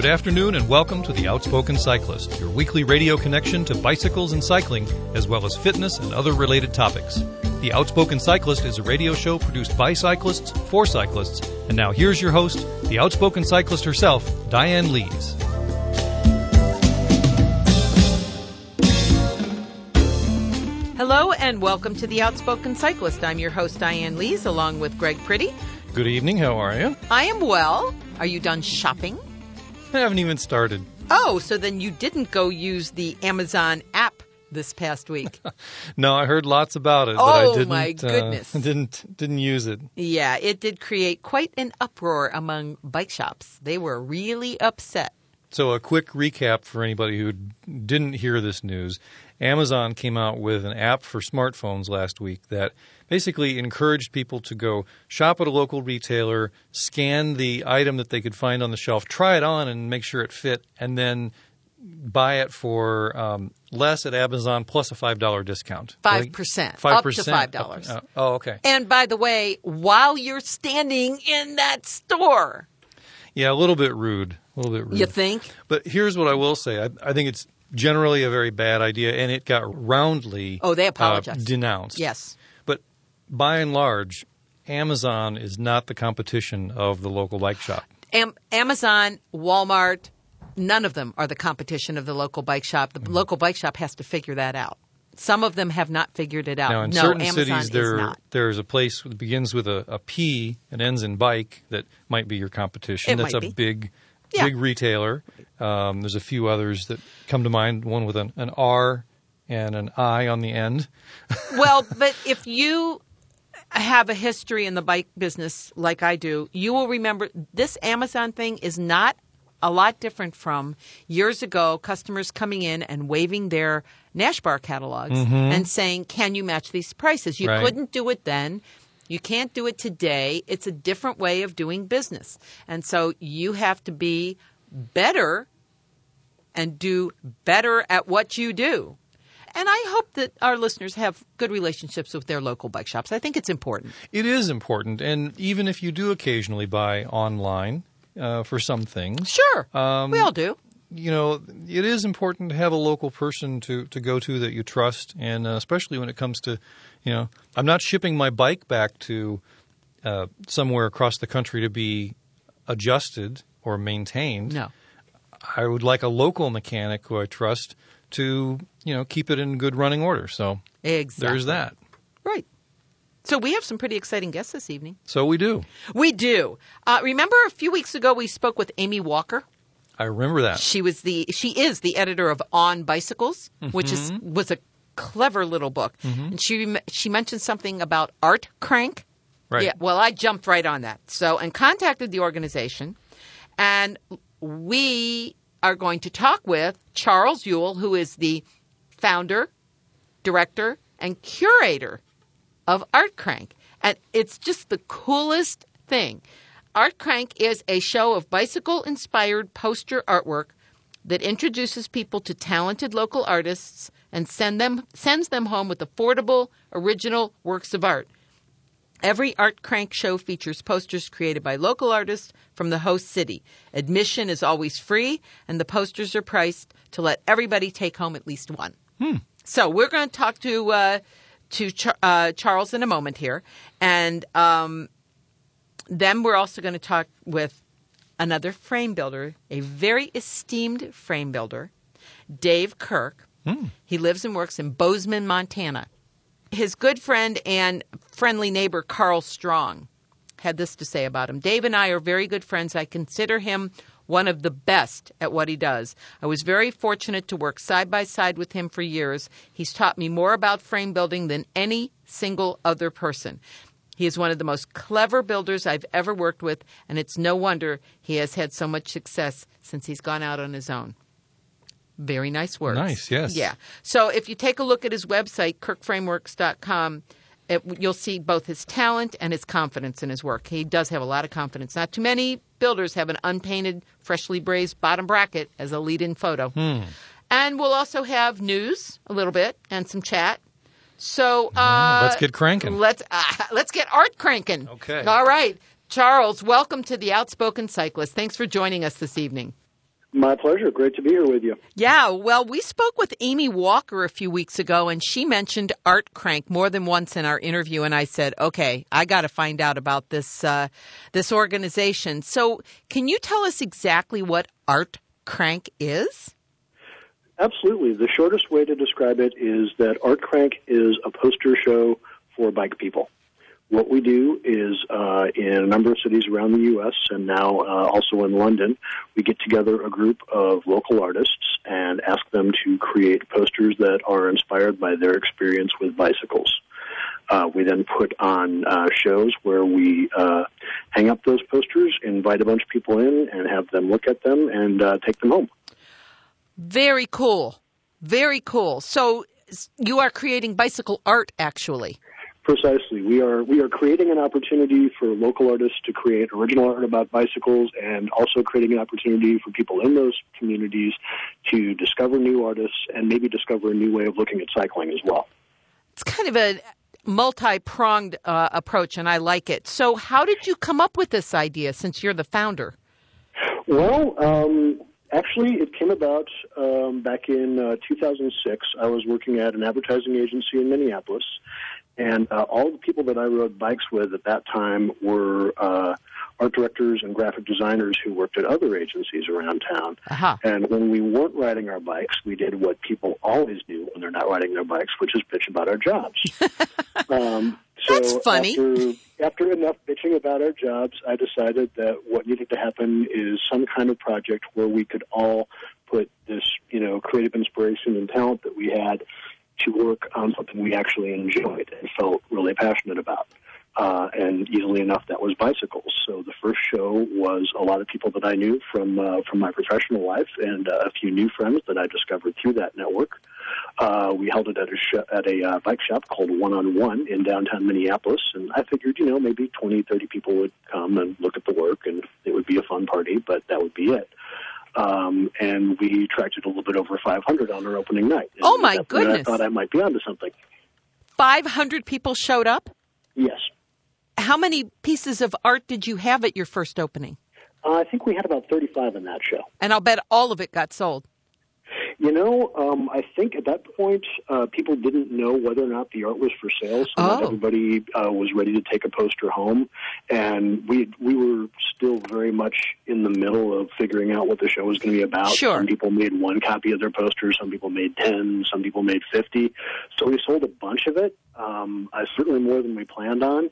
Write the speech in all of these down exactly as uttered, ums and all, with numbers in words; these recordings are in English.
Good afternoon and welcome to The Outspoken Cyclist, your weekly radio connection to bicycles and cycling, as well as fitness and other related topics. The Outspoken Cyclist is a radio show produced by cyclists for cyclists. And now here's your host, the Outspoken Cyclist herself, Diane Lees. Hello and welcome to The Outspoken Cyclist. I'm your host, Diane Lees, along with Greg Pretty. Good evening, how are you? I am well. Are you done shopping? I haven't even started. Oh, so then you didn't go use the Amazon app this past week. No, I heard lots about it, but oh, I didn't, my goodness. Uh, didn't, didn't use it. Yeah, it did create quite an uproar among bike shops. They were really upset. So a quick recap for anybody who didn't hear this news. Amazon came out with an app for smartphones last week that basically encouraged people to go shop at a local retailer, scan the item that they could find on the shelf, try it on and make sure it fit, and then buy it for um, less at Amazon plus a five dollars discount. five percent. five percent. Up to five dollars. Uh, oh, okay. And by the way, while you're standing in that store. Yeah, a little bit rude. A little bit rude. You think? But here's what I will say. I, I think it's generally a very bad idea, and it got roundly oh, they apologized. Uh, denounced. Yes. But by and large, Amazon is not the competition of the local bike shop. Am- Amazon, Walmart, none of them are the competition of the local bike shop. The mm-hmm. local bike shop has to figure that out. Some of them have not figured it out. Now, in no, certain Amazon cities, there, is not. there's a place that begins with a, a P and ends in bike that might be your competition. It That's might a be. big, yeah. big retailer. Um, there's a few others that come to mind, one with an, an R and an I on the end. Well, but if you have a history in the bike business like I do, you will remember this Amazon thing is not a lot different from years ago, customers coming in and waving their Nash bar catalogs mm-hmm. and saying, can you match these prices? You right. couldn't do it then. You can't do it today. It's a different way of doing business. And so you have to be better and do better at what you do. And I hope that our listeners have good relationships with their local bike shops. I think it's important. It is important. And even if you do occasionally buy online uh, for some things. Sure. Um, we all do. You know, it is important to have a local person to, to go to that you trust. And uh, especially when it comes to, you know, I'm not shipping my bike back to uh, somewhere across the country to be adjusted or maintained. No. I would like a local mechanic who I trust to, you know, keep it in good running order. So exactly. There's that. Right. So we have some pretty exciting guests this evening. So we do. We do. Uh, remember a few weeks ago we spoke with Amy Walker? I remember that. She was the she is the editor of On Bicycles, mm-hmm. which is was a clever little book. Mm-hmm. And she she mentioned something about Art Crank. Right. Yeah. Well, I jumped right on that. So and contacted the organization, and we are going to talk with Charles Ewell, who is the founder, director, and curator of Art Crank. And it's just the coolest thing. Art Crank is a show of bicycle-inspired poster artwork that introduces people to talented local artists and send them sends them home with affordable, original works of art. Every Art Crank show features posters created by local artists from the host city. Admission is always free, and the posters are priced to let everybody take home at least one. Hmm. So we're going to talk to uh, to Char- uh, Charles in a moment here, and um, then we're also going to talk with another frame builder, a very esteemed frame builder, Dave Kirk. Hmm. He lives and works in Bozeman, Montana. His good friend and friendly neighbor, Carl Strong, had this to say about him. Dave and I are very good friends. I consider him one of the best at what he does. I was very fortunate to work side by side with him for years. He's taught me more about frame building than any single other person. He is one of the most clever builders I've ever worked with, and it's no wonder he has had so much success since he's gone out on his own. Very nice words. Nice, yes. Yeah. So if you take a look at his website, kirk frameworks dot com, it, you'll see both his talent and his confidence in his work. He does have a lot of confidence. Not too many builders have an unpainted, freshly brazed bottom bracket as a lead-in photo. Hmm. And we'll also have news a little bit and some chat. So uh, let's get cranking. Let's uh, let's get art cranking. Okay. All right. Charles, welcome to The Outspoken Cyclist. Thanks for joining us this evening. My pleasure. Great to be here with you. Yeah, well, we spoke with Amy Walker a few weeks ago, and she mentioned Art Crank more than once in our interview, and I said, okay, I got to find out about this uh, this organization. So can you tell us exactly what Art Crank is? Absolutely. The shortest way to describe it is that Art Crank is a poster show for bike people. What we do is uh, in a number of cities around the U S and now uh, also in London, we get together a group of local artists and ask them to create posters that are inspired by their experience with bicycles. Uh, we then put on uh, shows where we uh, hang up those posters, invite a bunch of people in, and have them look at them and uh, take them home. Very cool. Very cool. So you are creating bicycle art, actually. Precisely. We are we are creating an opportunity for local artists to create original art about bicycles and also creating an opportunity for people in those communities to discover new artists and maybe discover a new way of looking at cycling as well. It's kind of a multi-pronged uh, approach, and I like it. So how did you come up with this idea since you're the founder? Well, um, actually, it came about um, back in uh, two thousand six. I was working at an advertising agency in Minneapolis. And uh, all the people that I rode bikes with at that time were uh, art directors and graphic designers who worked at other agencies around town. Uh-huh. And when we weren't riding our bikes, we did what people always do when they're not riding their bikes, which is bitch about our jobs. um, so That's funny. After, after enough bitching about our jobs, I decided that what needed to happen is some kind of project where we could all put this, you know, creative inspiration and talent that we had to work on something we actually enjoyed and felt really passionate about. Uh, and easily enough, that was bicycles. So the first show was a lot of people that I knew from uh, from my professional life and uh, a few new friends that I discovered through that network. Uh, we held it at a sh- at a uh, bike shop called One on One in downtown Minneapolis, and I figured, you know, maybe twenty, thirty people would come and look at the work, and it would be a fun party, but that would be it. Um, and we attracted a little bit over five hundred on our opening night. And oh, my goodness. I thought I might be onto something. five hundred people showed up? Yes. How many pieces of art did you have at your first opening? Uh, I think we had about thirty-five in that show. And I'll bet all of it got sold. You know, um, I think at that point, uh, people didn't know whether or not the art was for sale, so oh. not everybody uh, was ready to take a poster home. And we we were still very much in the middle of figuring out what the show was going to be about. Sure. Some people made one copy of their poster, some people made ten, some people made fifty. So we sold a bunch of it, um, uh, certainly more than we planned on.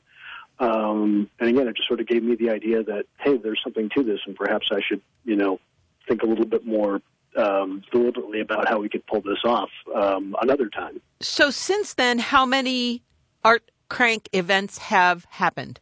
Um, and again, it just sort of gave me the idea that, hey, there's something to this, and perhaps I should, you know, think a little bit more Um, deliberately about how we could pull this off um, another time. So since then, how many Art Crank events have happened?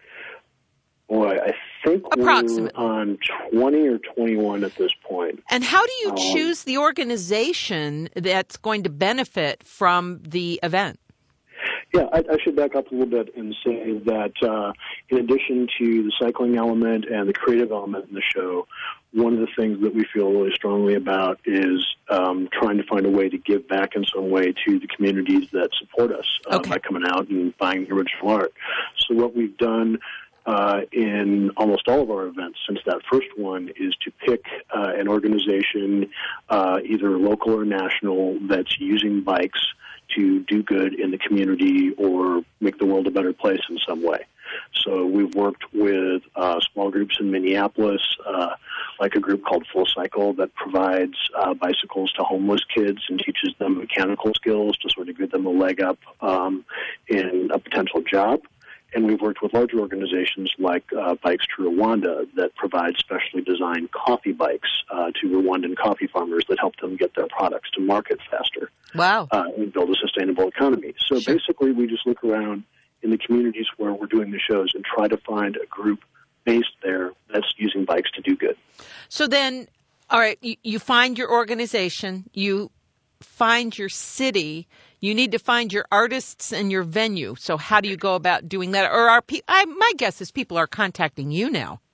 Boy, I think Approximately. we're on twenty or twenty-one at this point. And how do you um, choose the organization that's going to benefit from the event? Yeah, I, I should back up a little bit and say that uh, in addition to the cycling element and the creative element in the show, one of the things that we feel really strongly about is um, trying to find a way to give back in some way to the communities that support us uh, okay. by coming out and buying the original art. So what we've done uh, in almost all of our events since that first one is to pick uh, an organization, uh, either local or national, that's using bikes to do good in the community or make the world a better place in some way. So we've worked with uh, small groups in Minneapolis, uh, like a group called Full Cycle that provides uh, bicycles to homeless kids and teaches them mechanical skills to sort of give them a leg up um, in a potential job. And we've worked with larger organizations like uh, Bikes to Rwanda that provide specially designed coffee bikes uh, to Rwandan coffee farmers that help them get their products to market faster. Wow. Uh, and build a sustainable economy. So Sure. basically we just look around in the communities where we're doing the shows and try to find a group based there that's using bikes to do good. So then, all right, you, you find your organization, you find your city, you need to find your artists and your venue. So how do you go about doing that? Or are pe- I, my guess is people are contacting you now.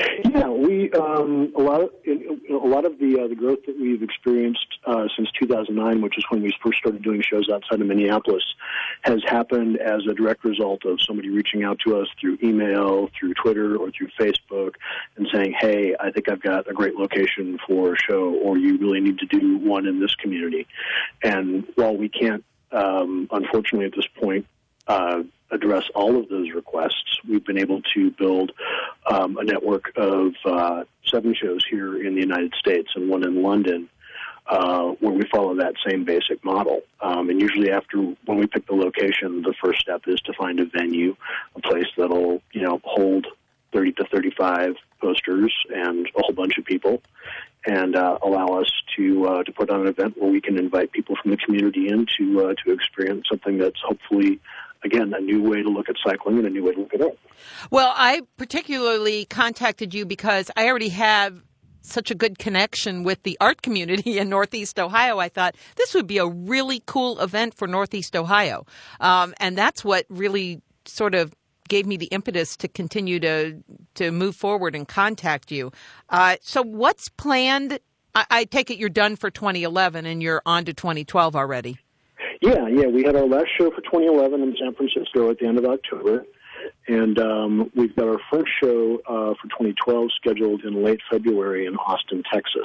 Yeah, we um, a lot of a lot of the uh, the growth that we've experienced uh, since two thousand nine, which is when we first started doing shows outside of Minneapolis, has happened as a direct result of somebody reaching out to us through email, through Twitter, or through Facebook, and saying, "Hey, I think I've got a great location for a show, or you really need to do one in this community." And while we can't, um, unfortunately, at this point, uh, address all of those requests, we've been able to build um, a network of uh, seven shows here in the United States and one in London uh, where we follow that same basic model. Um, and usually after, when we pick the location, the first step is to find a venue, a place that'll, you know, hold thirty to thirty-five posters and a whole bunch of people, and uh, allow us to uh, to put on an event where we can invite people from the community in to uh, to experience something that's hopefully, again, a new way to look at cycling and a new way to look at it. Well, I particularly contacted you because I already have such a good connection with the art community in Northeast Ohio. I thought this would be a really cool event for Northeast Ohio. Um, and that's what really sort of gave me the impetus to continue to to move forward and contact you. Uh, so what's planned? I, I take it you're done for twenty eleven and you're on to twenty twelve already. Yeah, yeah. We had our last show for twenty eleven in San Francisco at the end of October. And um, we've got our first show uh, for twenty twelve scheduled in late February in Austin, Texas.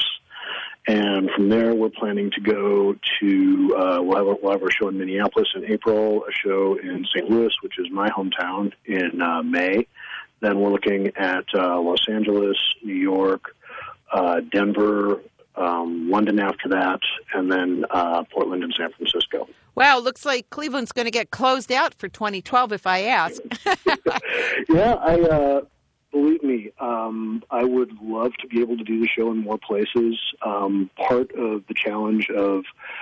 And from there, we're planning to go to, uh, we'll, have a, we'll have our show in Minneapolis in April, a show in Saint Louis, which is my hometown, in uh, May. Then we're looking at uh, Los Angeles, New York, uh, Denver, um, London after that, and then uh, Portland and San Francisco. Wow, looks like Cleveland's going to get closed out for twenty twelve if I ask. Yeah, I uh, believe me, um, I would love to be able to do the show in more places. Um, part of the challenge of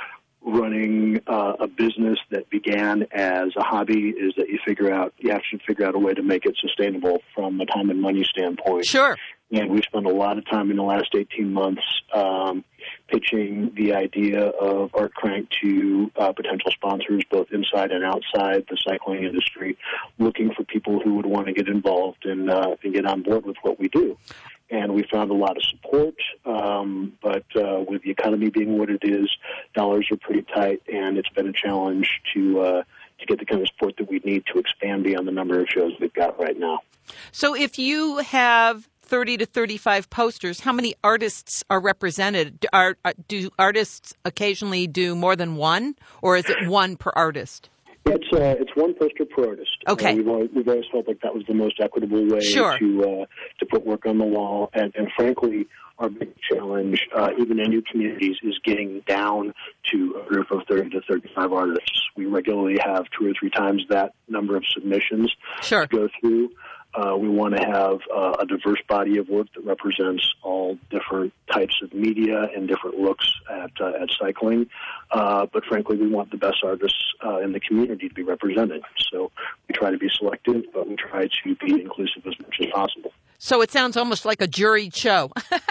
running uh, a business that began as a hobby is that you figure out, you have to figure out a way to make it sustainable from a time and money standpoint. Sure. And we've spent a lot of time in the last eighteen months um, pitching the idea of Art Crank to uh, potential sponsors, both inside and outside the cycling industry, looking for people who would want to get involved and, uh, and get on board with what we do. And we found a lot of support, um, but uh, with the economy being what it is, dollars are pretty tight, and it's been a challenge to uh, to get the kind of support that we need to expand beyond the number of shows we've got right now. So if you have thirty to thirty-five posters, how many artists are represented? Are, do artists occasionally do more than one, or is it one per artist? It's uh, it's one poster per artist. Okay. Uh, we've, always, we've always felt like that was the most equitable way sure. to uh, to put work on the wall. And, and frankly, our big challenge, uh, even in new communities, is getting down to a group of thirty to thirty-five artists. We regularly have two or three times that number of submissions sure. to go through. Uh, we want to have uh, a diverse body of work that represents all different types of media and different looks at uh, at cycling. Uh, but frankly, we want the best artists uh, in the community to be represented. So we try to be selective, but we try to be inclusive as much as possible. So it sounds almost like a juried show.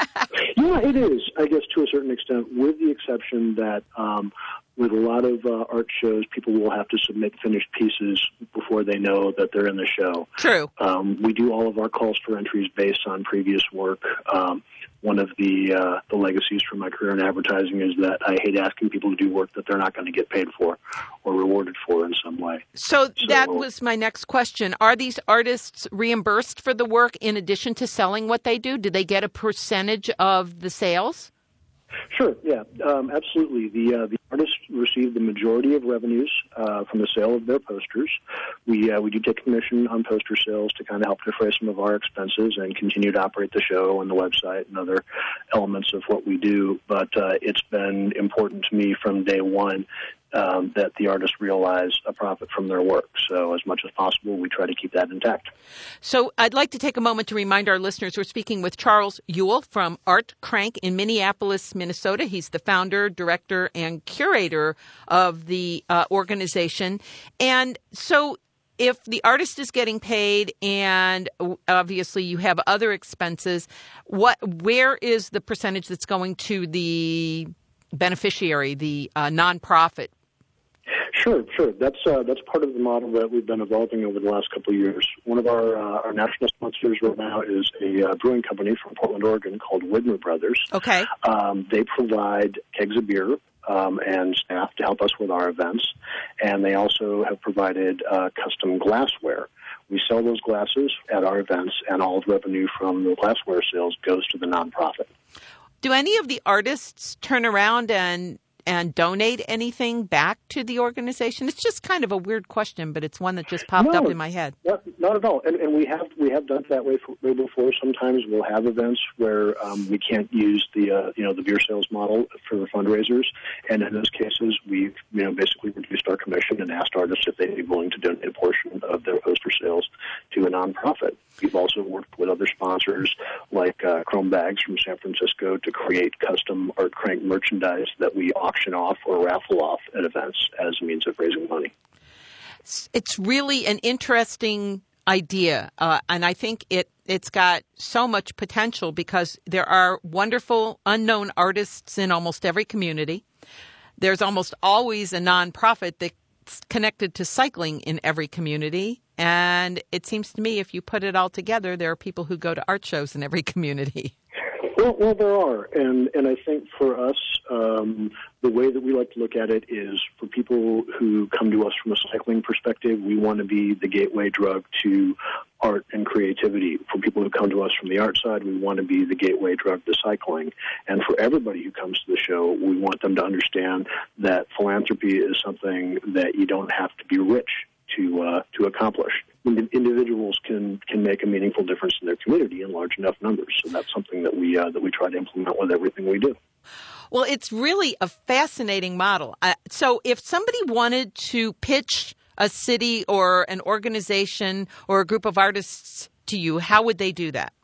Yeah, it is, I guess, to a certain extent, with the exception that um, with a lot of uh, art shows, people will have to submit finished pieces before they know that they're in the show. True. Um, we do all of our calls for entries based on previous work. Um, one of the uh, the legacies from my career in advertising is that I hate asking people to do work that they're not going to get paid for or rewarded for in some way. So, so that was my next question. Are these artists reimbursed for the work in addition to selling what they do? Do they get a percentage of the sales? Sure, yeah, um, absolutely. The uh, the artists receive the majority of revenues uh, from the sale of their posters. We uh, we do take commission on poster sales to kind of help defray some of our expenses and continue to operate the show and the website and other elements of what we do. But uh, it's been important to me from day one Um, that the artists realize a profit from their work. So as much as possible, we try to keep that intact. So I'd like to take a moment to remind our listeners we're speaking with Charles Ewell from Art Crank in Minneapolis, Minnesota. He's the founder, director, and curator of the uh, organization. And so if the artist is getting paid and obviously you have other expenses, what where is the percentage that's going to the beneficiary, the uh, nonprofit Sure, sure. That's uh, that's part of the model that we've been evolving over the last couple of years. One of our uh, our national sponsors right now is a uh, brewing company from Portland, Oregon called Widmer Brothers. Okay. Um, they provide kegs of beer um, and staff to help us with our events, and they also have provided uh, custom glassware. We sell those glasses at our events, and all of the revenue from the glassware sales goes to the nonprofit. Do any of the artists turn around and and donate anything back to the organization? It's just kind of a weird question, but it's one that just popped no, up in my head. Not, not at all. And, and we have we have done it that way, for, way before. Sometimes we'll have events where um, we can't use the uh, you know the beer sales model for the fundraisers, and in those cases, we've you know basically reduced our commission and asked artists if they'd be willing to donate a portion of their poster sales to a nonprofit. We've also worked with other sponsors like uh, Chrome Bags from San Francisco to create custom Art Crank merchandise that we auction off or raffle off at events as a means of raising money. It's really an interesting idea, uh, and I think it, it's got so much potential because there are wonderful unknown artists in almost every community. There's almost always a nonprofit that's connected to cycling in every community. And it seems to me if you put it all together, there are people who go to art shows in every community. Well, well, there are, and and I think for us, um, the way that we like to look at it is for people who come to us from a cycling perspective, we want to be the gateway drug to art and creativity. For people who come to us from the art side, we want to be the gateway drug to cycling. And for everybody who comes to the show, we want them to understand that philanthropy is something that you don't have to be rich to uh, to accomplish. Individuals can can make a meaningful difference in their community in large enough numbers. So that's something that we uh, that we try to implement with everything we do. Well, it's really a fascinating model. Uh, so if somebody wanted to pitch a city or an organization or a group of artists to you, how would they do that?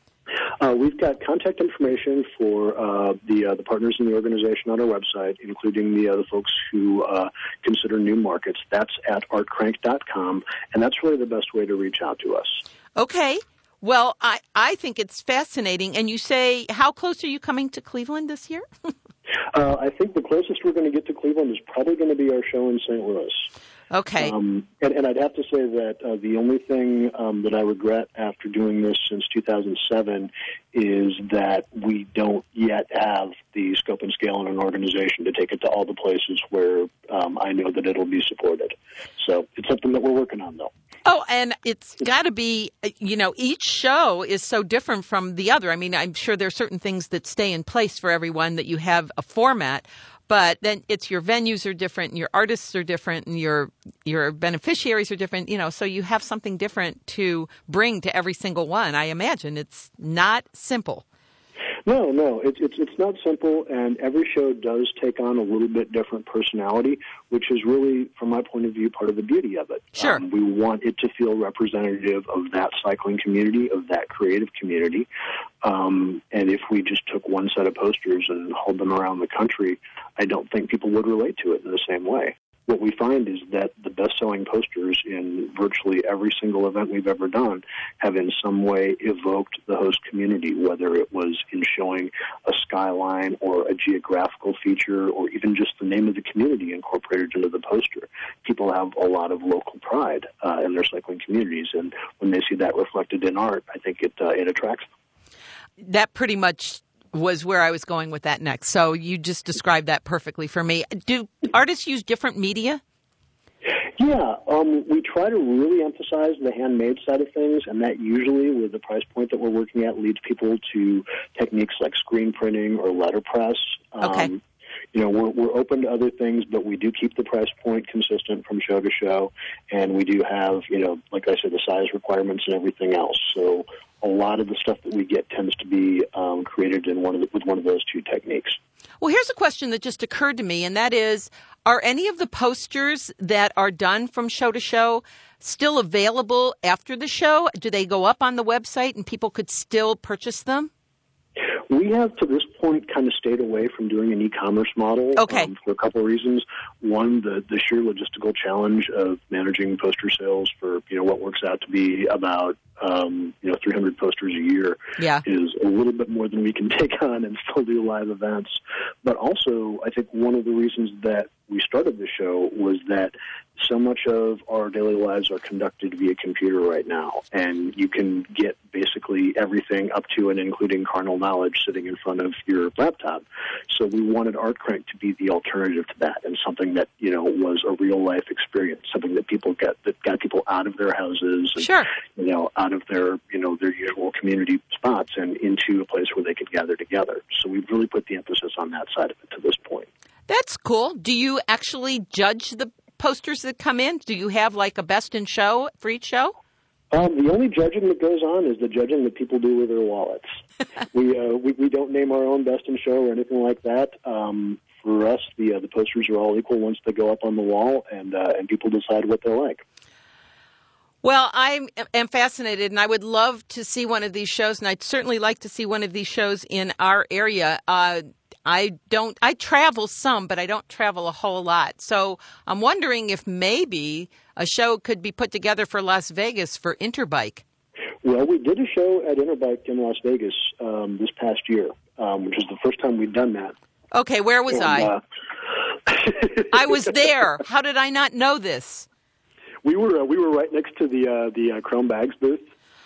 Uh, we've got contact information for uh, the uh, the partners in the organization on our website, including the uh, the folks who uh, consider new markets. That's at art crank dot com, and that's really the best way to reach out to us. Okay. Well, I, I think it's fascinating. And you say, how close are you coming to Cleveland this year? uh, I think the closest we're going to get to Cleveland is probably going to be our show in Saint Louis. Okay. Um, and, and I'd have to say that uh, the only thing um, that I regret after doing this since two thousand seven is that we don't yet have the scope and scale in an organization to take it to all the places where um, I know that it'll be supported. So it's something that we're working on, though. Oh, and it's got to be, you know, each show is so different from the other. I mean, I'm sure there are certain things that stay in place for everyone, that you have a format. But then it's your venues are different, and your artists are different, and your your beneficiaries are different. You know, so you have something different to bring to every single one. I imagine it's not simple. No, no, it's it's it's not simple, and every show does take on a little bit different personality, which is really, from my point of view, part of the beauty of it. Sure. Um, we want it to feel representative of that cycling community, of that creative community. Um, and if we just took one set of posters and hauled them around the country, I don't think people would relate to it in the same way. What we find is that the best-selling posters in virtually every single event we've ever done have in some way evoked the host community, whether it was in showing a skyline or a geographical feature or even just the name of the community incorporated into the poster. People have a lot of local pride uh, in their cycling communities, and when they see that reflected in art, I think it uh, it attracts them. That pretty much was where I was going with that next. So you just described that perfectly for me. Do artists use different media? Yeah, um, we try to really emphasize the handmade side of things, and that usually, with the price point that we're working at, leads people to techniques like screen printing or letterpress. Um, okay. You know, we're, we're open to other things, but we do keep the price point consistent from show to show, and we do have, you know, like I said, the size requirements and everything else. So a lot of the stuff that we get tends to be um, created in one of the, with one of those two techniques. Well, here's a question that just occurred to me, and that is, are any of the posters that are done from show to show still available after the show? Do they go up on the website and people could still purchase them? We have, to this point, kind of stayed away from doing an e-commerce model okay. um, for a couple of reasons. One, the, the sheer logistical challenge of managing poster sales for, you know, what works out to be about, um, you know, three hundred posters a year yeah. is a little bit more than we can take on and still do live events. But also, I think one of the reasons that we started the show was that so much of our daily lives are conducted via computer right now, and you can get basically everything up to and including carnal knowledge sitting in front of your laptop. So we wanted ArtCrank to be the alternative to that, and something that, you know, was a real life experience, something that people get that got people out of their houses, and, sure, you know, out of their you know their usual community spots and into a place where they could gather together. So we've really put the emphasis on that side of it to this point. That's cool. Do you actually judge the posters that come in? Do you have like a best in show for each show? Um, the only judging that goes on is the judging that people do with their wallets. we, uh, we we don't name our own best in show or anything like that. Um, for us, the uh, the posters are all equal once they go up on the wall, and uh, and people decide what they like. Well, I am fascinated, and I would love to see one of these shows, and I'd certainly like to see one of these shows in our area. Uh, I don't. I travel some, but I don't travel a whole lot. So I'm wondering if maybe a show could be put together for Las Vegas for Interbike. Well, we did a show at Interbike in Las Vegas um, this past year, um, which is the first time we'd done that. Okay, where was and, I? Uh, I was there. How did I not know this? We were uh, we were right next to the uh, the uh, Chrome Bags booth.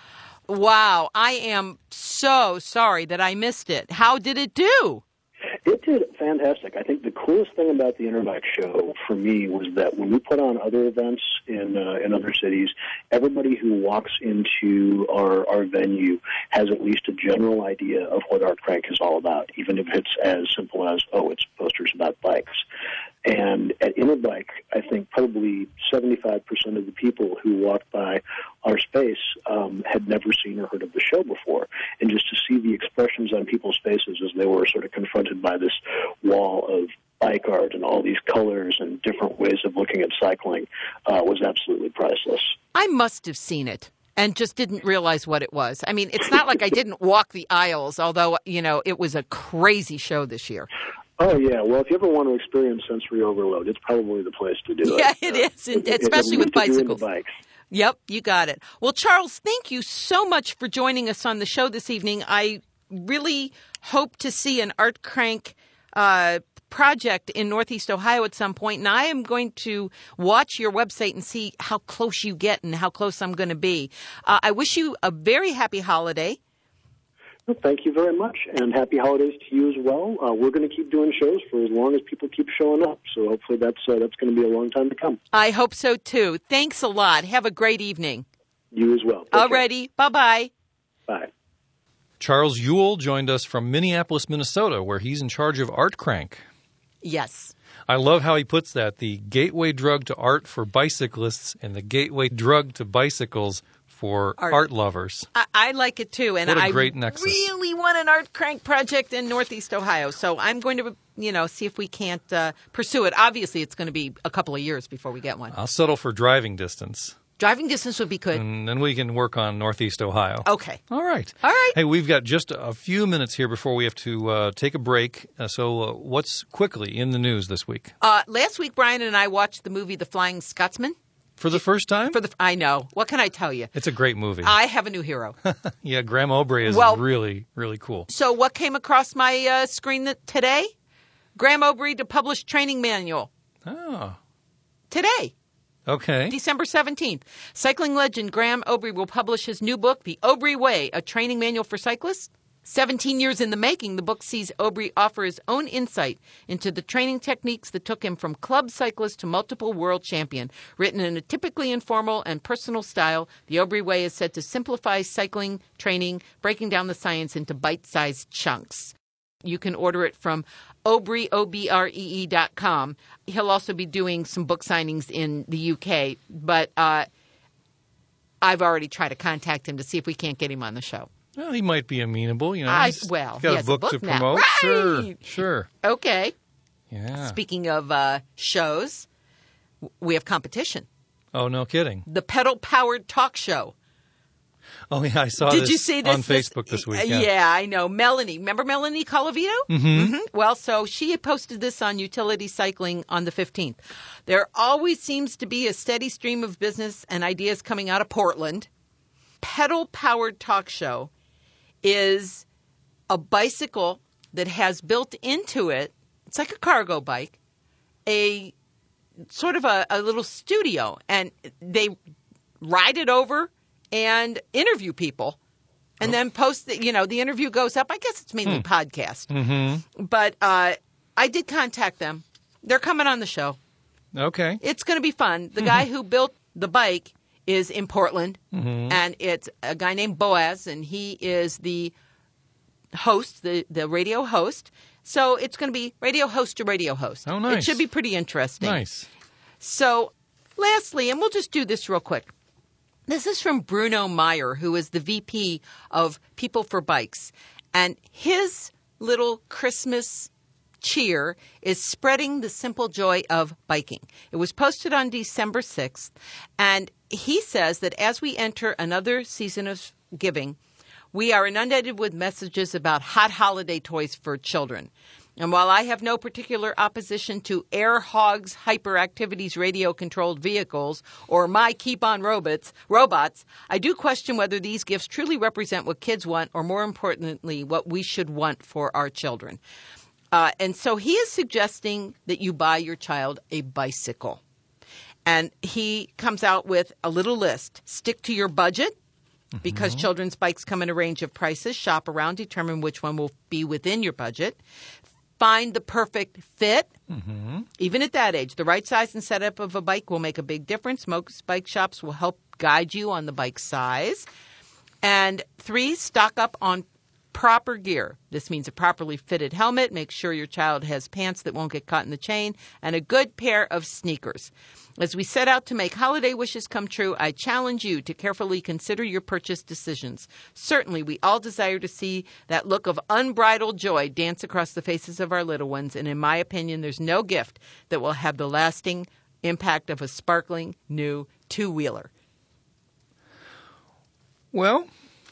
Wow, I am so sorry that I missed it. How did it do? It did fantastic. I think the coolest thing about the Interbike show for me was that when we put on other events in uh, in other cities, everybody who walks into our, our venue has at least a general idea of what ArtCrank is all about, even if it's as simple as, oh, it's posters about bikes. And at Interbike, I think probably seventy-five percent of the people who walked by our space um, had never seen or heard of the show before. And just to see the expressions on people's faces as they were sort of confronted by this wall of bike art and all these colors and different ways of looking at cycling uh, was absolutely priceless. I must have seen it and just didn't realize what it was. I mean, it's not like I didn't walk the aisles, although, you know, it was a crazy show this year. Oh, yeah. Well, if you ever want to experience sensory overload, it's probably the place to do yeah, it. Yeah, it uh, is, and it, especially it, with bicycles. Bikes. Yep, you got it. Well, Charles, thank you so much for joining us on the show this evening. I really hope to see an ArtCrank uh, project in Northeast Ohio at some point, and I am going to watch your website and see how close you get and how close I'm going to be. Uh, I wish you a very happy holiday. Well, thank you very much, and happy holidays to you as well. Uh, we're going to keep doing shows for as long as people keep showing up, so hopefully that's uh, that's going to be a long time to come. I hope so, too. Thanks a lot. Have a great evening. You as well. Alrighty. Bye-bye. Bye. Charles Ewell joined us from Minneapolis, Minnesota, where he's in charge of ArtCrank. Yes. I love how he puts that, the gateway drug to art for bicyclists and the gateway drug to bicycles for art, art lovers. I, I like it too, and what a I great nexus. really want an ArtCrank project in Northeast Ohio. So I'm going to, you know, see if we can't uh, pursue it. Obviously, it's going to be a couple of years before we get one. I'll settle for driving distance. Driving distance would be good. And then we can work on Northeast Ohio. Okay. All right. All right. Hey, we've got just a few minutes here before we have to uh, take a break. Uh, so uh, what's quickly in the news this week? Uh, last week, Brian and I watched the movie The Flying Scotsman. For the first time? For the, I know. What can I tell you? It's a great movie. I have a new hero. Yeah, Graham Obrey is well, really, really cool. So what came across my uh, screen that today? Graham Obrey to publish training manual. Oh. Today. Okay. December seventeenth. Cycling legend Graham Obrey will publish his new book, The Obrey Way, a training manual for cyclists. Seventeen years in the making, the book sees Obrey offer his own insight into the training techniques that took him from club cyclist to multiple world champion. Written in a typically informal and personal style, The Obrey Way is said to simplify cycling training, breaking down the science into bite-sized chunks. You can order it from Obrey, O B R E E dot com. He'll also be doing some book signings in the U K, but uh, I've already tried to contact him to see if we can't get him on the show. Well, he might be amenable, you know. I, He's well, got he a has book, a book to now. promote. Right. Sure, sure. Okay. Yeah. Speaking of uh, shows, we have competition. Oh, no kidding. The pedal-powered talk show. Oh, yeah, I saw Did this you see this on Facebook this, this week. Yeah. yeah, I know. Melanie. Remember Melanie Colavito? Mm-hmm. mm-hmm. Well, so she had posted this on Utility Cycling on the fifteenth. There always seems to be a steady stream of business and ideas coming out of Portland. Pedal-powered talk show is a bicycle that has built into it, it's like a cargo bike, a sort of a, a little studio, and they ride it over and interview people and oh. then post the, you know, the interview goes up. I guess it's mainly hmm. podcast. Mm-hmm. But uh, I did contact them. They're coming on the show. Okay. It's going to be fun. The guy who built the bike is in Portland, mm-hmm. and it's a guy named Boaz, and he is the host, the, the radio host. So it's going to be radio host to radio host. Oh, nice. It should be pretty interesting. Nice. So lastly, and we'll just do this real quick. This is from Bruno Meyer, who is the V P of People for Bikes. And his little Christmas cheer is spreading the simple joy of biking. It was posted on December sixth. And he says that as we enter another season of giving, we are inundated with messages about hot holiday toys for children. And while I have no particular opposition to Air Hogs Hyperactivity's radio-controlled vehicles or my Keep On robots, robots, I do question whether these gifts truly represent what kids want or, more importantly, what we should want for our children. Uh, and so he is suggesting that you buy your child a bicycle. And he comes out with a little list. Stick to your budget. Because mm-hmm. children's bikes come in a range of prices. Shop around, determine which one will be within your budget. Find the perfect fit. Mm-hmm. Even at that age, the right size and setup of a bike will make a big difference. Most bike shops will help guide you on the bike size. And three, stock up on proper gear. This means a properly fitted helmet. Make sure your child has pants that won't get caught in the chain, and a good pair of sneakers. As we set out to make holiday wishes come true, I challenge you to carefully consider your purchase decisions. Certainly, we all desire to see that look of unbridled joy dance across the faces of our little ones, and in my opinion, there's no gift that will have the lasting impact of a sparkling new two-wheeler. Well,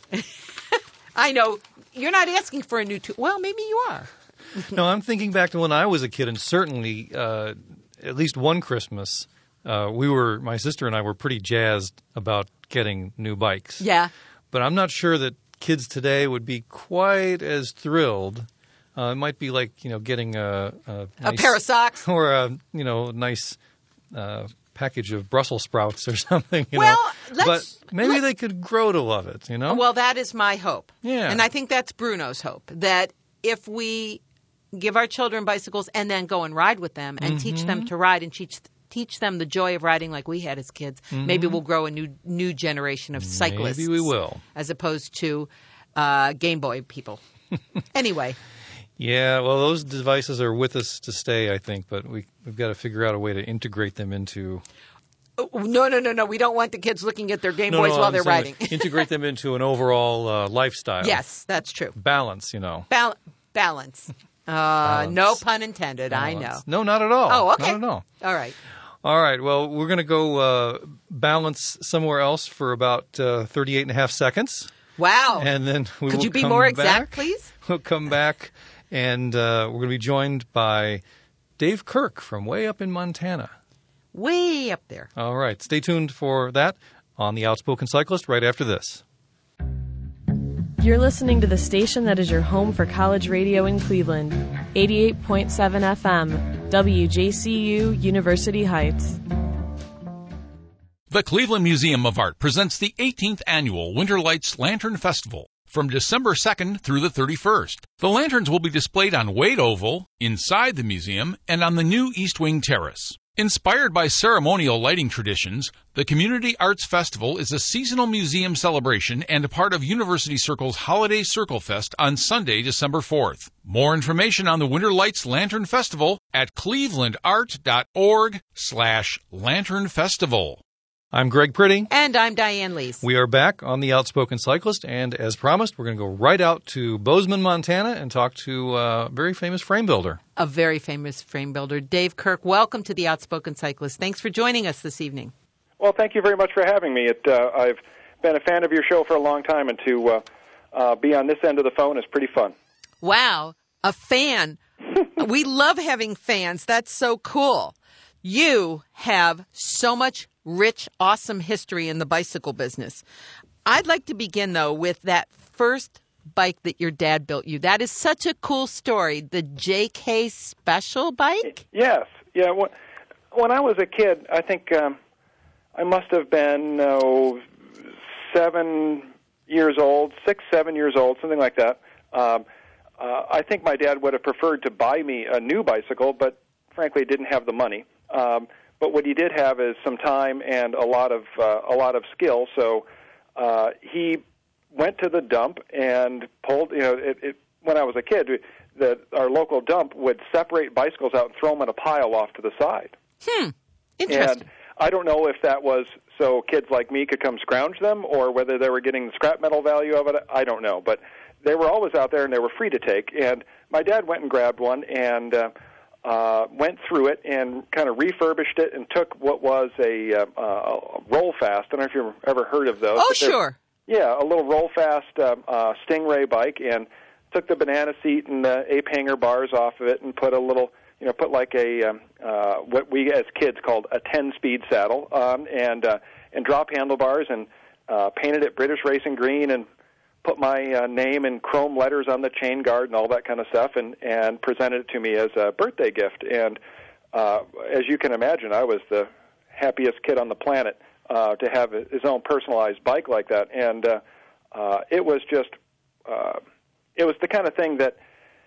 I know you're not asking for a new two. Well, maybe you are. No, I'm thinking back to when I was a kid, and certainly uh, at least one Christmas, uh, we were, my sister and I were pretty jazzed about getting new bikes. Yeah. But I'm not sure that kids today would be quite as thrilled. Uh, it might be like, you know, getting a a, nice, a pair of socks or a, you know, nice uh, package of Brussels sprouts or something. You well, know? let's, but maybe let's, they could grow to love it. You know. Well, that is my hope. Yeah. And I think that's Bruno's hope, that if we give our children bicycles and then go and ride with them and mm-hmm. teach them to ride and teach teach them the joy of riding like we had as kids, mm-hmm. maybe we'll grow a new new generation of cyclists. Maybe we will. As opposed to uh, Game Boy people. Anyway. Yeah, well, those devices are with us to stay, I think, but we, we've got to figure out a way to integrate them into... Oh, no, no, no, no. We don't want the kids looking at their Game no, Boys no, while I'm they're riding. Integrate them into an overall uh, lifestyle. Yes, that's true. Balance, you know. Bal- balance. Uh, balance. No pun intended, balance. I know. No, not at all. Oh, okay. Not at all. All right. All right. Well, we're going to go uh, balance somewhere else for about uh, thirty-eight and a half seconds. Wow. And then we Could will you be come more back. exact, please? We'll come back, and uh, we're going to be joined by Dave Kirk from way up in Montana. Way up there. All right. Stay tuned for that on The Outspoken Cyclist right after this. You're listening to the station that is your home for college radio in Cleveland, eighty-eight point seven F M, W J C U, University Heights. The Cleveland Museum of Art presents the eighteenth Annual Winter Lights Lantern Festival from December second through the thirty-first. The lanterns will be displayed on Wade Oval, inside the museum, and on the new East Wing Terrace. Inspired by ceremonial lighting traditions, the Community Arts Festival is a seasonal museum celebration and a part of University Circle's Holiday Circle Fest on Sunday, December fourth. More information on the Winter Lights Lantern Festival at clevelandart.org slash lantern festival. I'm Greg Priddy. And I'm Diane Lees. We are back on The Outspoken Cyclist, and as promised, we're going to go right out to Bozeman, Montana, and talk to a very famous frame builder. A very famous frame builder. Dave Kirk, welcome to The Outspoken Cyclist. Thanks for joining us this evening. Well, thank you very much for having me. It, uh, I've been a fan of your show for a long time, and to uh, uh, be on this end of the phone is pretty fun. Wow, a fan. We love having fans. That's so cool. You have so much rich, awesome history in the bicycle business. I'd like to begin, though, with that first bike that your dad built you. That is such a cool story. The J K Special bike? Yes. Yeah. When, when I was a kid, I think um, I must have been oh, seven years old, six, seven years old, something like that. Um, uh, I think my dad would have preferred to buy me a new bicycle, but frankly didn't have the money. Um, but what he did have is some time and a lot of uh, a lot of skill. So uh, he went to the dump and pulled. You know, it, it, when I was a kid, the, our local dump would separate bicycles out and throw them in a pile off to the side. Hmm. Interesting. And I don't know if that was so kids like me could come scrounge them, or whether they were getting the scrap metal value of it. I don't know, but they were always out there and they were free to take. And my dad went and grabbed one and uh, uh, went through it and kind of refurbished it and took what was a, uh, uh, roll fast. I don't know if you've ever heard of those. Oh, sure. Yeah, a little roll fast uh, uh, Stingray bike, and took the banana seat and the ape hanger bars off of it and put a little, you know, put like a um, uh, what we as kids called a ten-speed saddle, um, and uh, and drop handlebars, and uh, painted it British Racing green, and put my uh, name in chrome letters on the chain guard and all that kind of stuff, and and presented it to me as a birthday gift. And uh, as you can imagine, I was the happiest kid on the planet uh, to have his own personalized bike like that, and uh, uh, it was just uh, it was the kind of thing that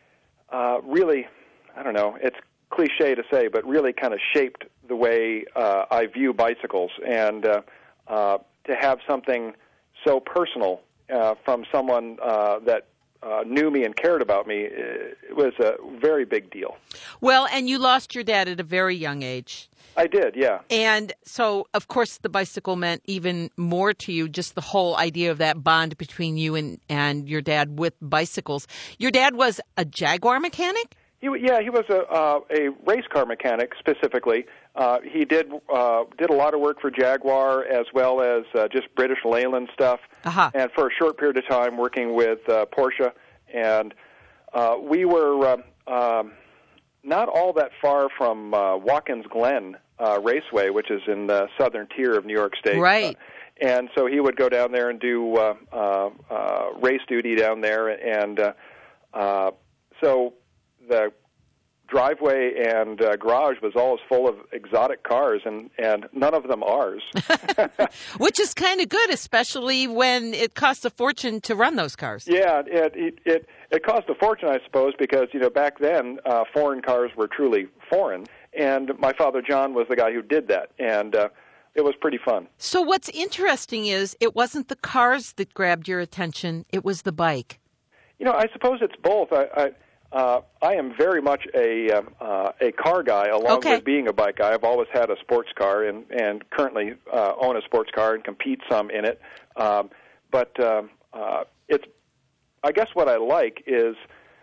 uh, really. I don't know, it's cliche to say, but really kind of shaped the way uh, I view bicycles. And uh, uh, to have something so personal uh, from someone uh, that uh, knew me and cared about me, it was a very big deal. Well, and you lost your dad at a very young age. I did, yeah. And so, of course, the bicycle meant even more to you, just the whole idea of that bond between you and, and your dad with bicycles. Your dad was a Jaguar mechanic? He, yeah, he was a uh, a race car mechanic specifically. Uh, he did uh, did a lot of work for Jaguar as well as uh, just British Leyland stuff, uh-huh. and for a short period of time working with uh, Porsche. And uh, we were um, um, not all that far from uh, Watkins Glen uh, Raceway, which is in the southern tier of New York State. Right. Uh, and so he would go down there and do uh, uh, uh, race duty down there, and uh, uh, so. The driveway and uh, garage was always full of exotic cars, and, and none of them ours. Which is kind of good, especially when it costs a fortune to run those cars. Yeah, it it it, it cost a fortune, I suppose, because you know back then uh, foreign cars were truly foreign, and my father John was the guy who did that, and uh, it was pretty fun. So what's interesting is it wasn't the cars that grabbed your attention; it was the bike. You know, I suppose it's both. I. I Uh, I am very much a um, uh, a car guy, along okay. with being a bike guy. I've always had a sports car, and and currently uh, own a sports car and compete some in it. Um, but um, uh, it's, I guess, what I like is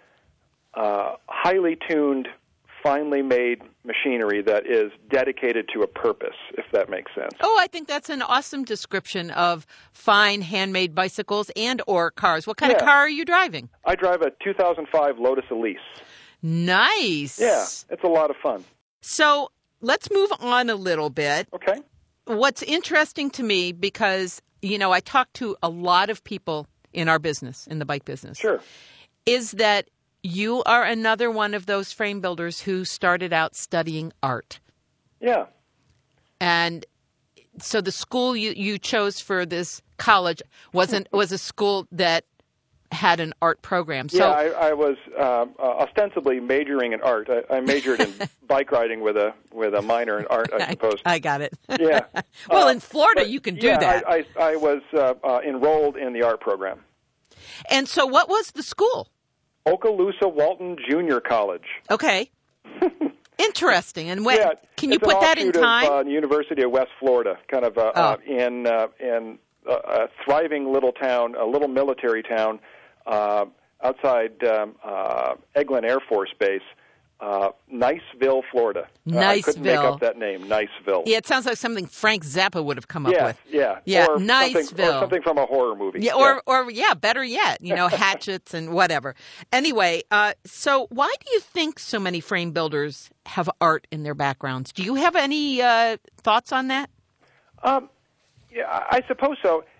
uh, highly tuned, finely made machinery that is dedicated to a purpose, if that makes sense. Oh, I think that's an awesome description of fine handmade bicycles and or cars. What kind yeah. of car are you driving? I drive a two thousand five Lotus Elise. Nice. Yeah, it's a lot of fun. So let's move on a little bit. Okay. What's interesting to me, because, you know, I talk to a lot of people in our business, in the bike business. Sure. Is that you are another one of those frame builders who started out studying art. Yeah. And so the school you, you chose for this college wasn't was a school that had an art program. So, yeah, I, I was uh, ostensibly majoring in art. I, I majored in bike riding with a with a minor in art, I suppose. I, I got it. Yeah. Well, uh, in Florida, but, you can do yeah, that. I, I, I was uh, uh, enrolled in the art program. And so what was the school? Okaloosa Walton Junior College. Okay. Interesting. And when yeah, can you it's put an that in offshoot time? Of, uh, the University of West Florida, kind of uh, oh. uh, in uh, in uh, a thriving little town, a little military town uh, outside um, uh, Eglin Air Force Base. Uh, Niceville, Florida. Uh, I couldn't make Niceville. up that name, Niceville. Yeah, it sounds like something Frank Zappa would have come up yeah, with. Yeah, Yeah, or Niceville. Something, or something from a horror movie. Yeah, or, or yeah, better yet, you know, hatchets and whatever. Anyway, uh, so why do you think so many frame builders have art in their backgrounds? Do you have any uh, thoughts on that? Um, yeah, I suppose so.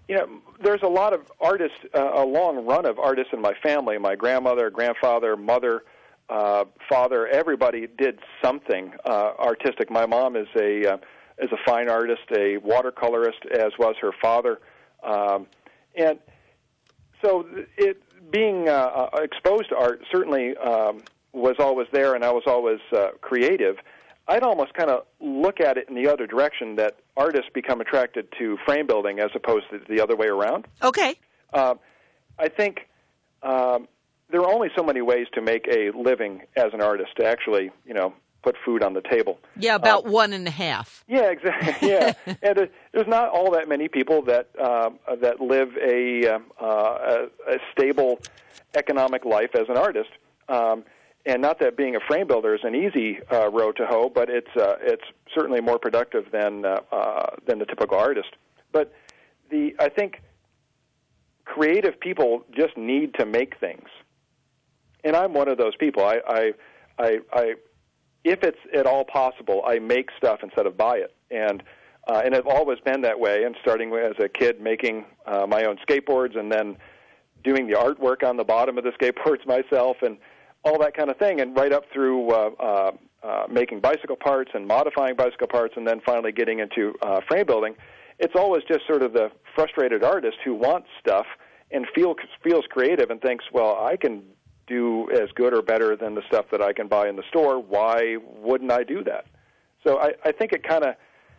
you know, there's a lot of artists, uh, a long run of artists in my family. My grandmother, grandfather, mother, uh, father, everybody did something uh, artistic. My mom is a uh, is a fine artist, a watercolorist, as was her father, um, and so it being uh, exposed to art certainly um, was always there, and I was always uh, creative. I'd almost kind of look at it in the other direction, that artists become attracted to frame building as opposed to the other way around. Okay. Uh, I think um, there are only so many ways to make a living as an artist, to actually, you know, put food on the table. Yeah, about uh, one and a half. Yeah, exactly. Yeah, and uh, there's not all that many people that uh, that live a, uh, a a stable economic life as an artist. Um, And not that being a frame builder is an easy uh, road to hoe, but it's uh, it's certainly more productive than uh, uh, than the typical artist. But the I think creative people just need to make things, and I'm one of those people. I I, I, I if it's at all possible, I make stuff instead of buy it, and uh, and I've always been that way. And starting as a kid, making uh, my own skateboards, and then doing the artwork on the bottom of the skateboards myself, and all that kind of thing, and right up through uh, uh, uh, making bicycle parts and modifying bicycle parts, and then finally getting into uh, frame building. It's always just sort of the frustrated artist who wants stuff and feel, feels creative and thinks, well, I can do as good or better than the stuff that I can buy in the store. Why wouldn't I do that? So I, I think it kind of,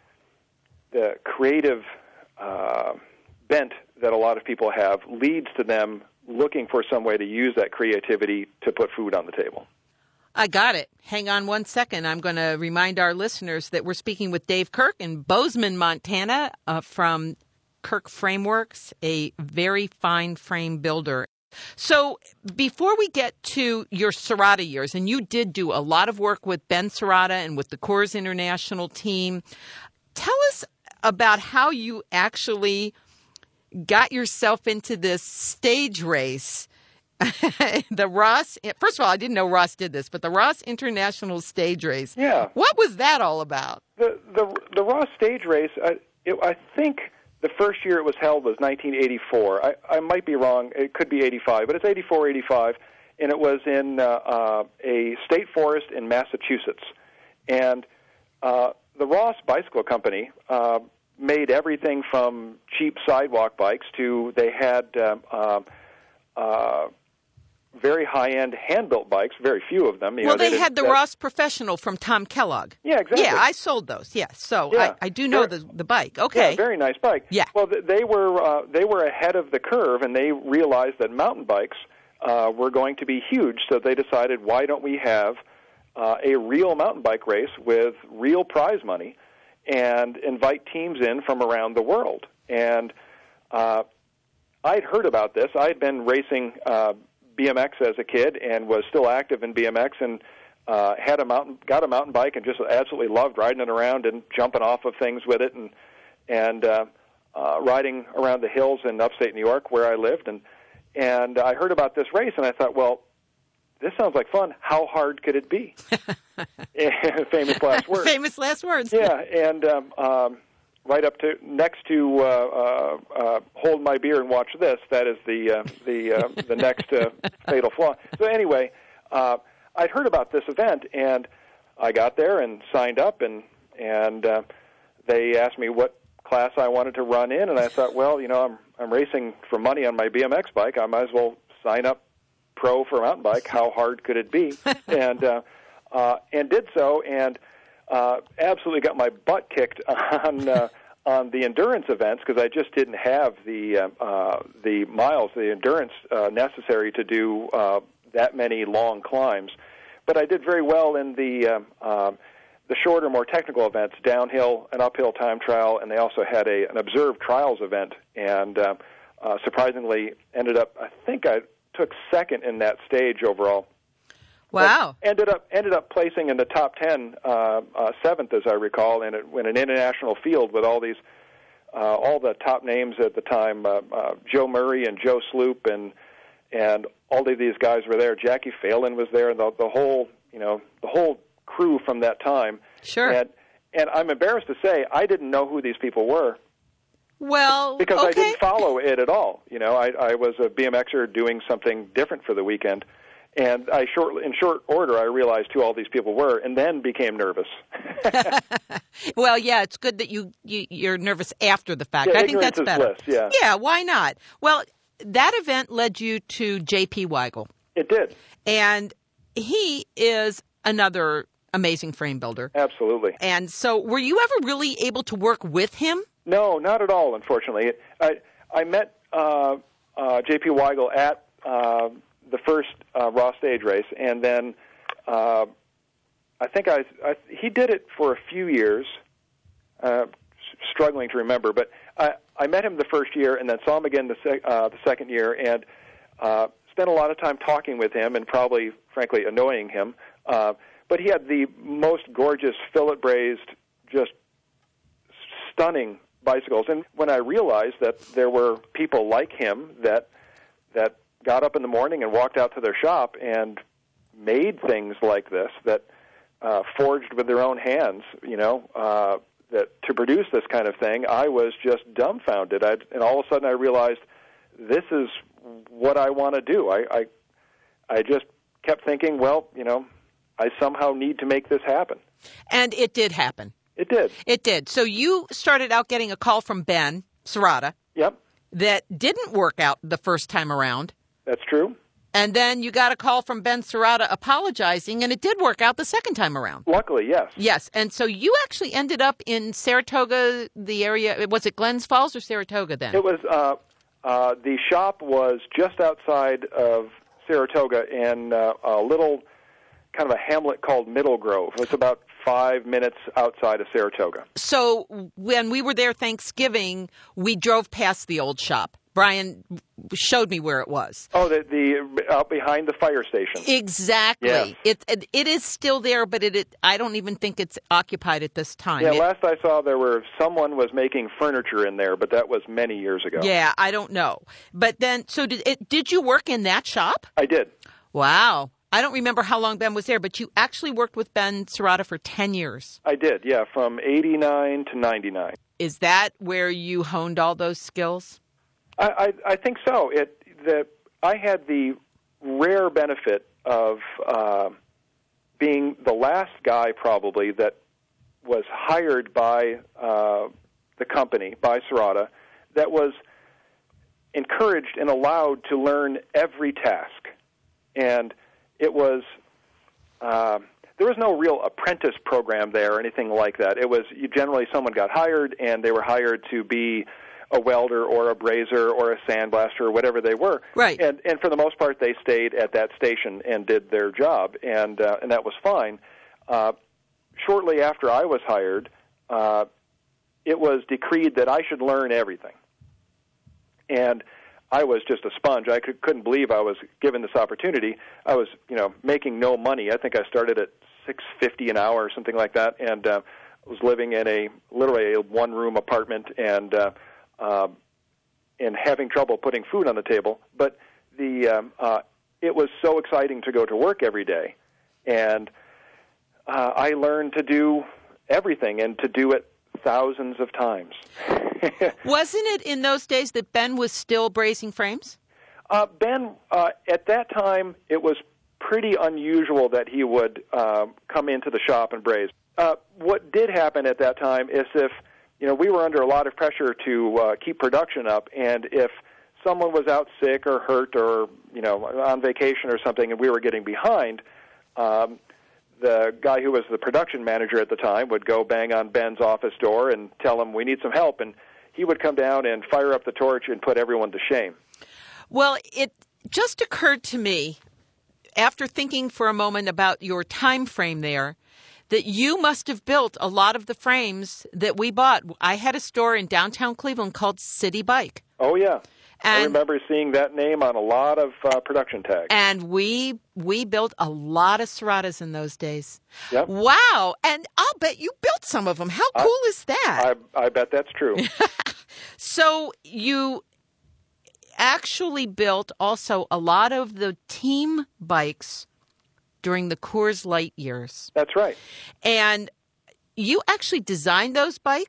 the creative uh, bent that a lot of people have leads to them looking for some way to use that creativity to put food on the table. I got it. Hang on one second. I'm going to remind our listeners that we're speaking with Dave Kirk in Bozeman, Montana, uh, from Kirk Frameworks, a very fine frame builder. So before we get to your Serrata years, and you did do a lot of work with Ben Serrata and with the Coors International team, tell us about how you actually got yourself into this stage race. The Ross, first of all, I didn't know Ross did this, but the Ross International Stage Race. Yeah. What was that all about? The the, the Ross Stage Race, I, it, I think the first year it was held was nineteen eighty-four. I, I might be wrong. It could be eighty-five, but it's eighty-four, eighty-five, and it was in uh, uh, a state forest in Massachusetts. And uh, the Ross Bicycle Company uh, made everything from cheap sidewalk bikes to they had um, uh, uh, very high-end hand-built bikes, very few of them. You well, know, they, they had the that, Ross Professional from Tom Kellogg. Yeah, exactly. Yeah, I sold those, yes. So yeah. I, I do know They're, the the bike. Okay. Yeah, very nice bike. Yeah. Well, they were uh, they were ahead of the curve, and they realized that mountain bikes uh, were going to be huge, so they decided, why don't we have uh, a real mountain bike race with real prize money and invite teams in from around the world. And uh, I'd heard about this. I'd been racing uh, B M X as a kid and was still active in B M X, and uh, had a mountain, got a mountain bike, and just absolutely loved riding it around and jumping off of things with it, and and uh, uh, riding around the hills in upstate New York where I lived. And and I heard about this race, and I thought, well, this sounds like fun. How hard could it be? Famous last words. Famous last words. Yeah, and um, um, right up to next to uh, uh, uh, hold my beer and watch this. That is the uh, the uh, the next uh, fatal flaw. So anyway, uh, I'd heard about this event, and I got there and signed up, and and uh, they asked me what class I wanted to run in, and I thought, well, you know, I'm I'm racing for money on my B M X bike. I might as well sign up pro for a mountain bike. How hard could it be? and uh, uh, and did so, and uh, absolutely got my butt kicked on uh, on the endurance events, because I just didn't have the uh, uh, the miles, the endurance uh, necessary to do uh, that many long climbs. But I did very well in the um, uh, the shorter, more technical events, downhill and uphill time trial, and they also had a an observed trials event, and uh, uh, surprisingly ended up, I think I took second in that stage overall. Wow! But ended up ended up placing in the top ten, uh, uh, seventh, as I recall, in, a, in an international field with all these, uh, all the top names at the time. Uh, uh, Joe Murray and Joe Sloop, and and all of these guys were there. Jackie Phelan was there, and the, the whole, you know, the whole crew from that time. Sure. And and I'm embarrassed to say I didn't know who these people were Well, because okay. I didn't follow it at all. You know, I, I was a B M Xer doing something different for the weekend, and I short in short order I realized who all these people were, and then became nervous. Well, yeah, it's good that you, you you're nervous after the fact. Yeah, I think that's ignorance is better. bliss, yeah. Yeah, why not? Well, that event led you to J P Weigel, It did. and he is another amazing frame builder. Absolutely. And so, were you ever really able to work with him? No, not at all, unfortunately. I I met uh, uh, J P Weigel at uh, the first uh, Raw stage race, and then uh, I think I, I he did it for a few years, uh, struggling to remember, but I, I met him the first year and then saw him again the, sec, uh, the second year, and uh, spent a lot of time talking with him and probably, frankly, annoying him. Uh, but he had the most gorgeous fillet brazed, just stunning bicycles. And when I realized that there were people like him that that got up in the morning and walked out to their shop and made things like this, that uh, forged with their own hands, you know, uh, that to produce this kind of thing, I was just dumbfounded. I'd, and all of a sudden I realized this is what I want to do. I, I I just kept thinking, well, you know, I somehow need to make this happen. And it did happen. It did. It did. So you started out getting a call from Ben Serrata Yep, that didn't work out the first time around. that's true. And then you got a call from Ben Serrata apologizing, and it did work out the second time around. Luckily, yes. Yes. And so you actually ended up in Saratoga, the area. Was it Glens Falls or Saratoga then? It was, uh, uh, the shop was just outside of Saratoga in uh, a little kind of a hamlet called Middle Grove. It's about five minutes outside of Saratoga. So when we were there Thanksgiving, we drove past the old shop. Brian showed me where it was. Oh, the, the out behind the fire station. Exactly. Yes. It, it it is still there, but it, it I don't even think it's occupied at this time. Yeah, It- last I saw, there were someone was making furniture in there, but that was many years ago. yeah, I don't know. But then, so did it? Did you work in that shop? I did. Wow. I don't remember how long Ben was there, but you actually worked with Ben Serrata for ten years. I did, yeah, from eighty-nine to ninety-nine. Is that where you honed all those skills? I, I, I think so. It the I had the rare benefit of uh, being the last guy probably that was hired by uh, the company, by Serrata, that was encouraged and allowed to learn every task. And it was uh, there was no real apprentice program there or anything like that. It was you, generally someone got hired, and they were hired to be a welder or a brazier or a sandblaster or whatever they were. Right. And and for the most part, they stayed at that station and did their job, and uh, and that was fine. Uh, shortly after I was hired, uh, it was decreed that I should learn everything. And I was just a sponge. I could, couldn't believe I was given this opportunity. I was, you know, making no money. I think I started at six fifty an hour or something like that, and uh, was living in a literally a one-room apartment and uh, uh, and having trouble putting food on the table. But the um, uh, it was so exciting to go to work every day, and uh, I learned to do everything and to do it thousands of times. Wasn't it in those days that Ben was still brazing frames? Uh, Ben, uh, at that time, it was pretty unusual that he would uh, come into the shop and braze. Uh, what did happen at that time is if, you know, we were under a lot of pressure to uh, keep production up, and if someone was out sick or hurt or, you know, on vacation or something and we were getting behind, um, the guy who was the production manager at the time would go bang on Ben's office door and tell him, we need some help, and he would come down and fire up the torch and put everyone to shame. Well, it just occurred to me, after thinking for a moment about your time frame there, that you must have built a lot of the frames that we bought. I had a store in downtown Cleveland called City Bike. Oh, yeah. I And, remember seeing that name on a lot of uh, production tags. and we we built a lot of Serratas in those days. Yep. Wow. And I'll bet you built some of them. How I- cool is that? I, I bet that's true. So you actually built also a lot of the team bikes during the Coors Light years. That's right. And you actually designed those bikes?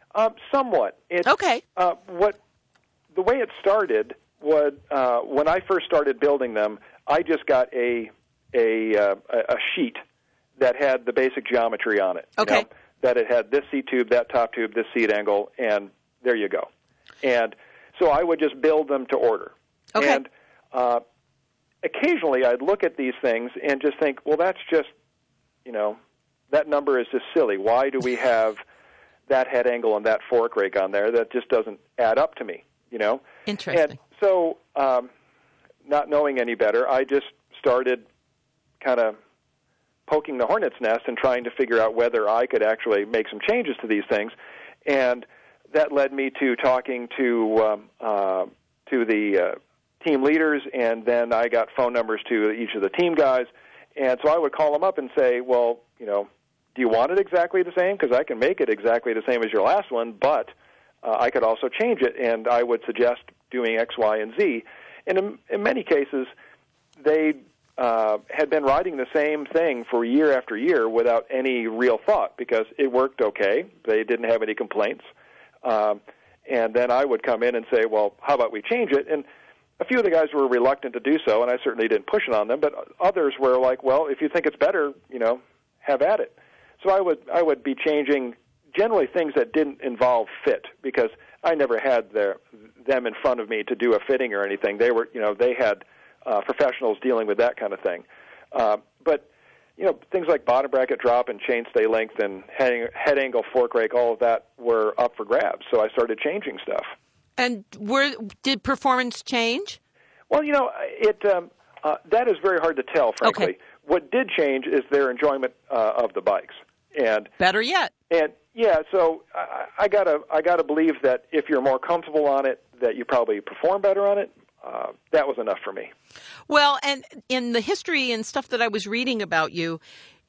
Um, somewhat. It, Okay. Uh, what the way it started was uh, when I first started building them, I just got a a uh, a sheet that had the basic geometry on it. Okay. You know, that it had this seat tube, that top tube, this seat angle, and there you go. And so I would just build them to order. Okay. And uh, occasionally I'd look at these things and just think, well, that's just, you know, that number is just silly. Why do we have that head angle and that fork rake on there? That just doesn't add up to me, you know? Interesting. And so, um, not knowing any better, I just started kind of poking the hornet's nest and trying to figure out whether I could actually make some changes to these things. And that led me to talking to um, uh, to the uh, team leaders, and then I got phone numbers to each of the team guys. And so I would call them up and say, well, you know, do you want it exactly the same? Because I can make it exactly the same as your last one, but uh, I could also change it, and I would suggest doing X, Y, and Z. And in, in many cases, they uh, had been riding the same thing for year after year without any real thought because it worked okay. They didn't have any complaints. Um, and then I would come in and say, well, how about we change it? And a few of the guys were reluctant to do so, and I certainly didn't push it on them, but others were like, well, if you think it's better, you know, have at it. So I would I would be changing generally things that didn't involve fit because I never had their, them in front of me to do a fitting or anything. They were, you know, they had uh, professionals dealing with that kind of thing. Uh, but, you know, things like bottom bracket drop and chainstay length and head, head angle fork rake, all of that were up for grabs. So I started changing stuff. And were, did performance change? Well, you know, it um, uh, that is very hard to tell, frankly. Okay. What did change is their enjoyment uh, of the bikes. And better yet. And yeah, so I, I gotta I gotta believe that if you're more comfortable on it, that you probably perform better on it. Uh, that was enough for me. Well, and in the history and stuff that I was reading about you,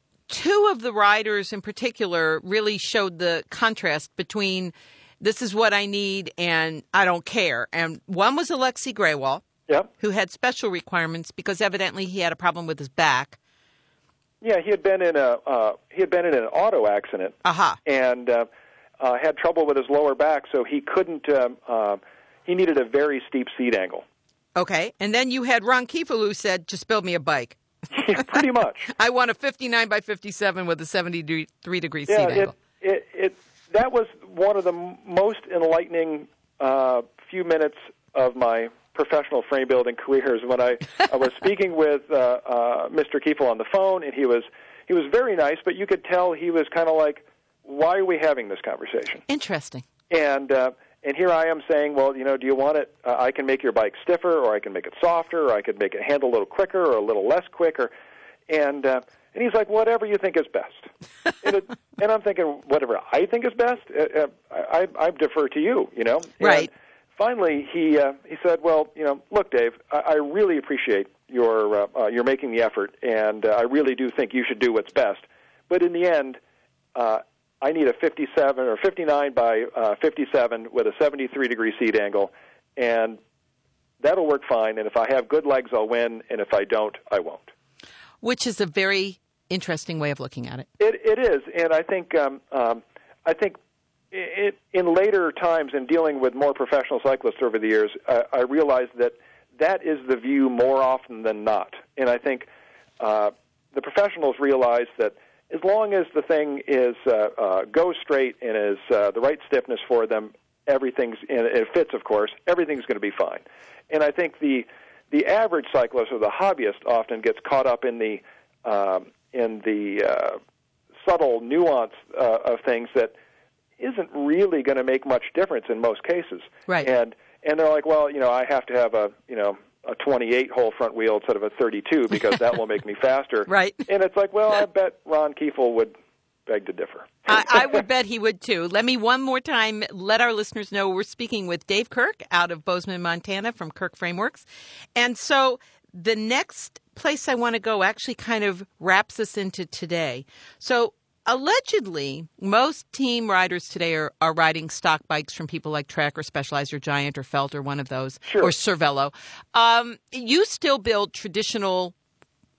two of the riders in particular really showed the contrast between this is what I need and I don't care. And one was Alexi Graywall, yep. who had special requirements because evidently he had a problem with his back. Yeah, he had been in a uh, he had been in an auto accident, uh-huh. and uh, uh, had trouble with his lower back, so he couldn't. Um, uh, he needed a very steep seat angle. Okay, and then you had Ron Kiefel who said, "Just build me a bike." Yeah, pretty much. I want a fifty-nine by fifty-seven with a seventy-three degree yeah, seat it, angle. It, it that was one of the m- most enlightening uh, few minutes of my professional frame building careers when I, I was speaking with uh, uh, Mister Kiefel on the phone, and he was he was very nice, but you could tell he was kind of like, "Why are we having this conversation?" Interesting. And uh, and here I am saying, "Well, you know, do you want it? Uh, I can make your bike stiffer, or I can make it softer, or I could make it handle a little quicker, or a little less quick." Or, and uh, and he's like, "Whatever you think is best." and, it, and I'm thinking, "Whatever I think is best, uh, I, I, I defer to you." You know, right. And finally, he uh, he said, "Well, you know, look, Dave, I, I really appreciate your uh, uh, your making the effort, and uh, I really do think you should do what's best. But in the end, uh, I need a fifty-seven or fifty-nine by uh, fifty-seven with a seventy-three degree seat angle, and that'll work fine. And if I have good legs, I'll win, and if I don't, I won't." Which is a very interesting way of looking at it. It it is, and I think um, um, I think. It, in later times, in dealing with more professional cyclists over the years, uh, I realized that that is the view more often than not. And I think uh, the professionals realize that as long as the thing is uh, uh, goes straight and is uh, the right stiffness for them, everything's and it fits, of course, everything's going to be fine. And I think the the average cyclist or the hobbyist often gets caught up in the um, in the uh, subtle nuance uh, of things that isn't really going to make much difference in most cases. Right. And and they're like, well, you know, I have to have a, you know, a twenty-eight hole front wheel instead of a thirty-two because that will make me faster. Right. And it's like, well, I bet Ron Kiefel would beg to differ. I, I would bet he would too. Let me one more time let our listeners know we're speaking with Dave Kirk out of Bozeman, Montana from Kirk Frameworks. And so the next place I want to go actually kind of wraps us into today. So allegedly, most team riders today are, are riding stock bikes from people like Trek or Specialized or Giant or Felt or one of those, sure. or Cervelo. Um, you still build traditional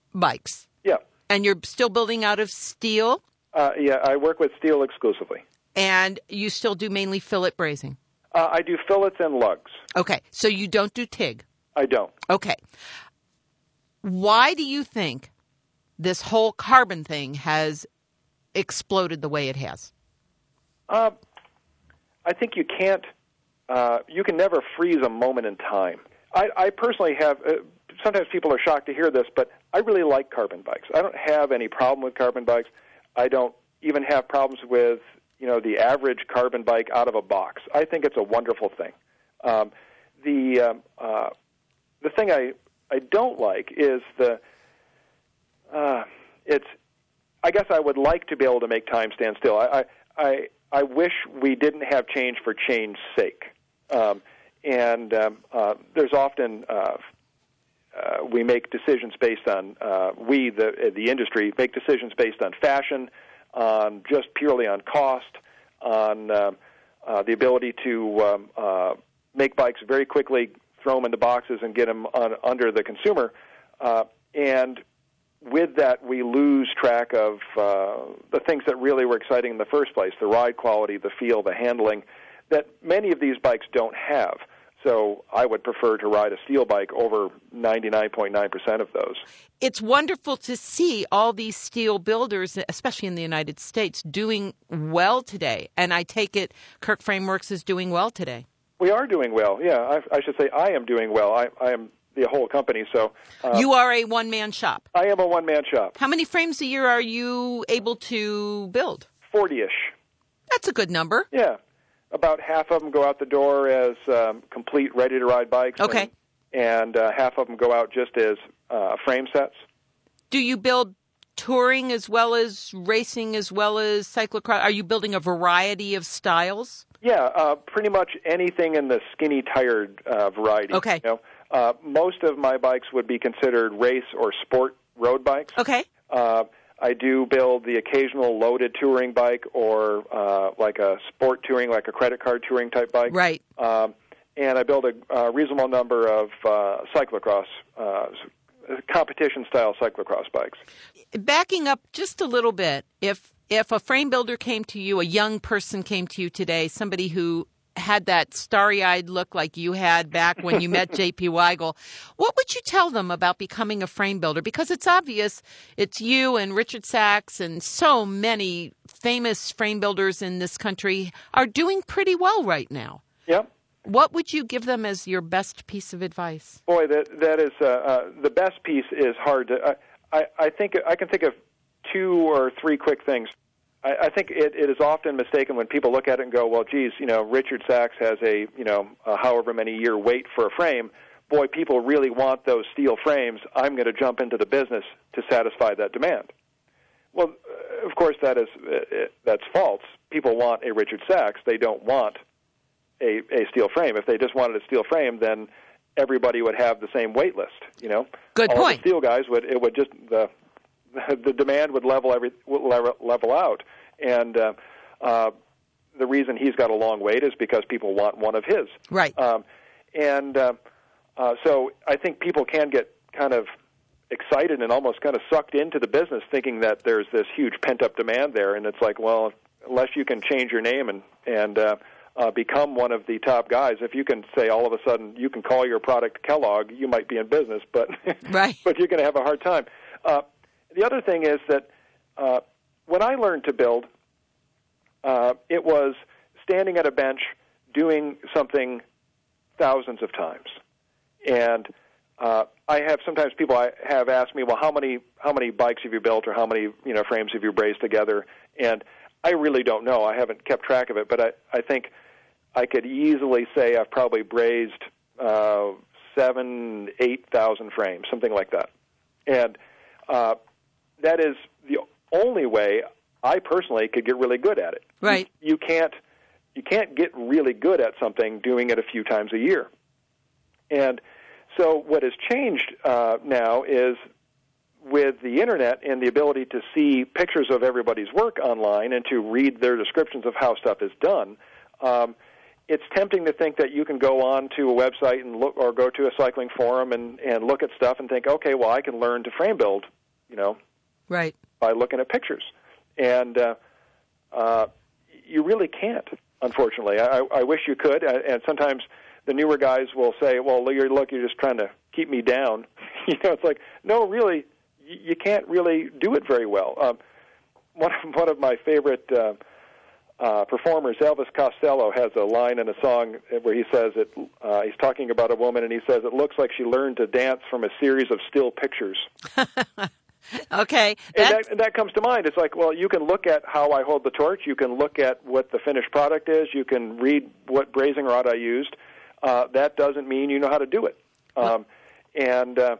bikes. Yeah. And you're still building out of steel? Uh, yeah, I work with steel exclusively. And you still do mainly fillet brazing? Uh, I do fillets and lugs. Okay, so you don't do TIG? I don't. Okay. Why do you think this whole carbon thing has exploded the way it has? Uh, I think you can't, uh, you can never freeze a moment in time. I, I personally have, uh, sometimes people are shocked to hear this, but I really like carbon bikes. I don't have any problem with carbon bikes. I don't even have problems with, you know, the average carbon bike out of a box. I think it's a wonderful thing. Um, the um, uh, the thing I, I don't like is the, uh, it's, I guess I would like to be able to make time stand still. I, I, I wish we didn't have change for change's sake. Um, and um, uh, there's often, uh, uh, we make decisions based on, uh, we, the, the industry, make decisions based on fashion, on just purely on cost, on uh, uh, the ability to um, uh, make bikes very quickly, throw them into boxes, and get them on, under the consumer. Uh, and with that, we lose track of uh, the things that really were exciting in the first place, the ride quality, the feel, the handling, that many of these bikes don't have. So I would prefer to ride a steel bike over ninety-nine point nine percent of those. It's wonderful to see all these steel builders, especially in the United States, doing well today. And I take it Kirk Frameworks is doing well today. We are doing well. Yeah, I, I should say I am doing well. I, I am the whole company. So uh, you are a one-man shop. I am a one-man shop. How many frames a year are you able to build? forty-ish. That's a good number. Yeah. About half of them go out the door as um, complete, ready-to-ride bikes. Okay. And, and uh, half of them go out just as uh, frame sets. Do you build touring as well as racing as well as cyclocross? Are you building a variety of styles? Yeah, uh, pretty much anything in the skinny-tired uh, variety. Okay. You know? uh, most of my bikes would be considered race or sport road bikes. Okay. Uh, I do build the occasional loaded touring bike or uh, like a sport touring, like a credit card touring type bike. Right. Um, and I build a, a reasonable number of uh, cyclocross, uh, competition-style cyclocross bikes. Backing up just a little bit, if if a frame builder came to you, a young person came to you today, somebody who had that starry-eyed look like you had back when you met J P Weigel, what would you tell them about becoming a frame builder? Because it's obvious it's you and Richard Sachs and so many famous frame builders in this country are doing pretty well right now. Yep. What would you give them as your best piece of advice? Boy, that that is uh, uh, the best piece is hard to. Uh, I I think I can think of two or three quick things. I, I think it, it is often mistaken when people look at it and go, well, geez, you know, Richard Sachs has a, you know, a however many year wait for a frame. Boy, people really want those steel frames. I'm going to jump into the business to satisfy that demand. Well, uh, of course, that is uh, that's false. People want a Richard Sachs. They don't want a, a steel frame. If they just wanted a steel frame, then everybody would have the same wait list. You know, good all point. The steel guys would it would just the the demand would level every would level out, and uh, uh, the reason he's got a long wait is because people want one of his. Right. Um, and uh, uh, so I think people can get kind of excited and almost kind of sucked into the business, thinking that there's this huge pent up demand there, and it's like, well, unless you can change your name and and uh, uh, become one of the top guys, if you can say all of a sudden you can call your product Kellogg, you might be in business, but right. but you're going to have a hard time. Uh, The other thing is that uh, when I learned to build, uh, it was standing at a bench doing something thousands of times. And uh, I have sometimes people I have asked me, well, how many how many bikes have you built, or how many you know frames have you brazed together? And I really don't know. I haven't kept track of it, but I, I think I could easily say I've probably brazed uh, seven, eight thousand frames, something like that. And uh, that is the only way I personally could get really good at it. Right. You, you can't you can't get really good at something doing it a few times a year. And so what has changed uh, now is with the Internet and the ability to see pictures of everybody's work online and to read their descriptions of how stuff is done, um, it's tempting to think that you can go on to a website and look, or go to a cycling forum and, and look at stuff and think, okay, well, I can learn to frame build, you know, right, by looking at pictures. And uh, uh, you really can't, unfortunately. I, I wish you could, and sometimes the newer guys will say, well, you're, look, you're just trying to keep me down. You know, it's like, no, really, you can't really do it very well. Um, one, of, one of my favorite uh, uh, performers, Elvis Costello, has a line in a song where he says, it, uh, he's talking about a woman, and he says, it looks like she learned to dance from a series of still pictures. Okay. And that, and that comes to mind. It's like, well, you can look at how I hold the torch. You can look at what the finished product is. You can read what brazing rod I used. Uh, that doesn't mean you know how to do it. Um, and uh,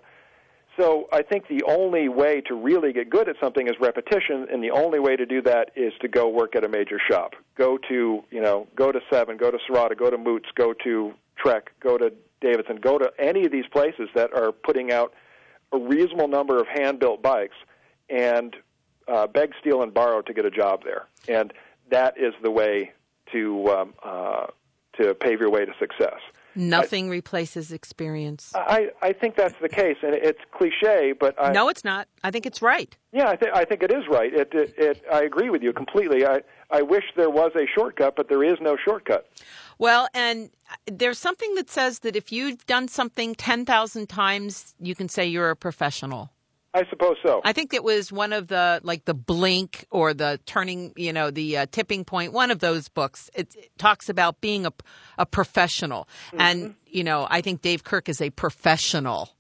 so I think the only way to really get good at something is repetition, and the only way to do that is to go work at a major shop. Go to, you know, go to Seven, go to Serrata, go to Moots, go to Trek, go to Davidson, go to any of these places that are putting out a reasonable number of hand-built bikes, and uh, beg, steal, and borrow to get a job there. And that is the way to um, uh, to pave your way to success. Nothing I, replaces experience. I, I think that's the case, and it's cliche, but I, no, it's not. I think it's right. Yeah, I, th- I think it is right. It, it, it, I agree with you completely. I, I wish there was a shortcut, but there is no shortcut. Well, and there's something that says that if you've done something ten thousand times, you can say you're a professional. I suppose so. I think it was one of the, like the Blink or the Turning, you know, the uh, Tipping Point, one of those books. It, it talks about being a, a professional. Mm-hmm. And, you know, I think Dave Kirk is a professional.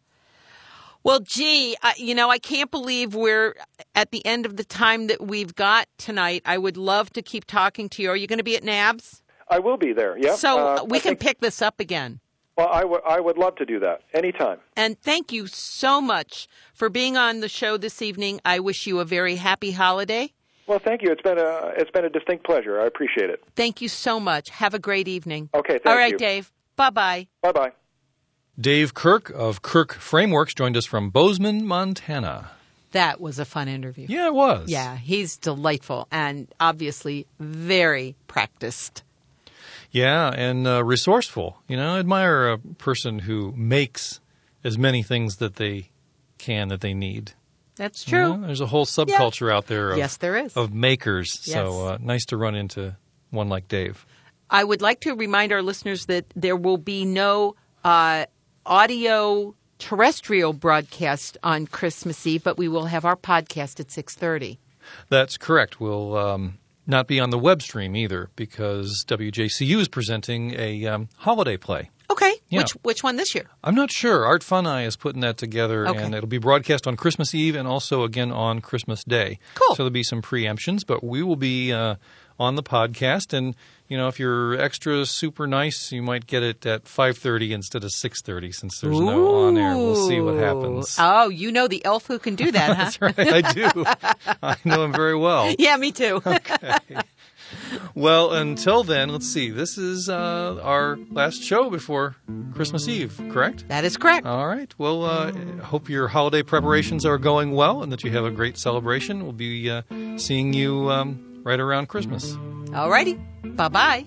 Well, gee, I, you know, I can't believe we're at the end of the time that we've got tonight. I would love to keep talking to you. Are you going to be at NABS? I will be there, yeah. So uh, we I can think... pick this up again. Well, I, w- I would love to do that anytime. And thank you so much for being on the show this evening. I wish you a very happy holiday. Well, thank you. It's been a it's been a distinct pleasure. I appreciate it. Thank you so much. Have a great evening. Okay, thank you. All right, you. Dave. Bye-bye. Bye-bye. Dave Kirk of Kirk Frameworks joined us from Bozeman, Montana. That was a fun interview. Yeah, it was. Yeah, he's delightful and obviously very practiced. Yeah, and uh, resourceful. You know, I admire a person who makes as many things that they can that they need. That's true. You know, there's a whole subculture yeah. out there of, yes, there is. of makers. Yes. So uh, nice to run into one like Dave. I would like to remind our listeners that there will be no uh, audio terrestrial broadcast on Christmas Eve, but we will have our podcast at six thirty. That's correct. We'll... Um, not be on the web stream either, because W J C U is presenting a um, holiday play. Okay. Yeah. Which which one this year? I'm not sure. Art Funai is putting that together, okay. and it'll be broadcast on Christmas Eve and also again on Christmas Day. Cool. So there'll be some preemptions, but we will be uh, on the podcast, and you know, if you're extra super nice, you might get it at five thirty instead of six thirty, since there's Ooh. no on air. We'll see what happens. Oh, you know the elf who can do that, huh? That's right. I do. I know him very well. Yeah, me too. Okay. Well, until then, let's see. This is uh, our last show before Christmas Eve, correct? That is correct. All right. Well, uh, hope your holiday preparations are going well and that you have a great celebration. We'll be uh, seeing you um, right around Christmas. All righty. Bye-bye.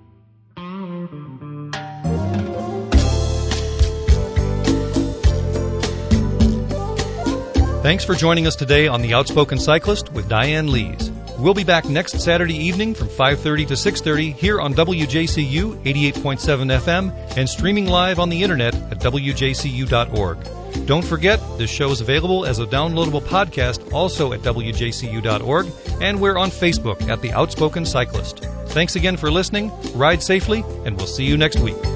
Thanks for joining us today on The Outspoken Cyclist with Diane Lees. We'll be back next Saturday evening from five thirty to six thirty here on W J C U eighty-eight point seven F M and streaming live on the internet at W J C U dot org. Don't forget, this show is available as a downloadable podcast also at W J C U dot org, and we're on Facebook at The Outspoken Cyclist. Thanks again for listening, ride safely, and we'll see you next week.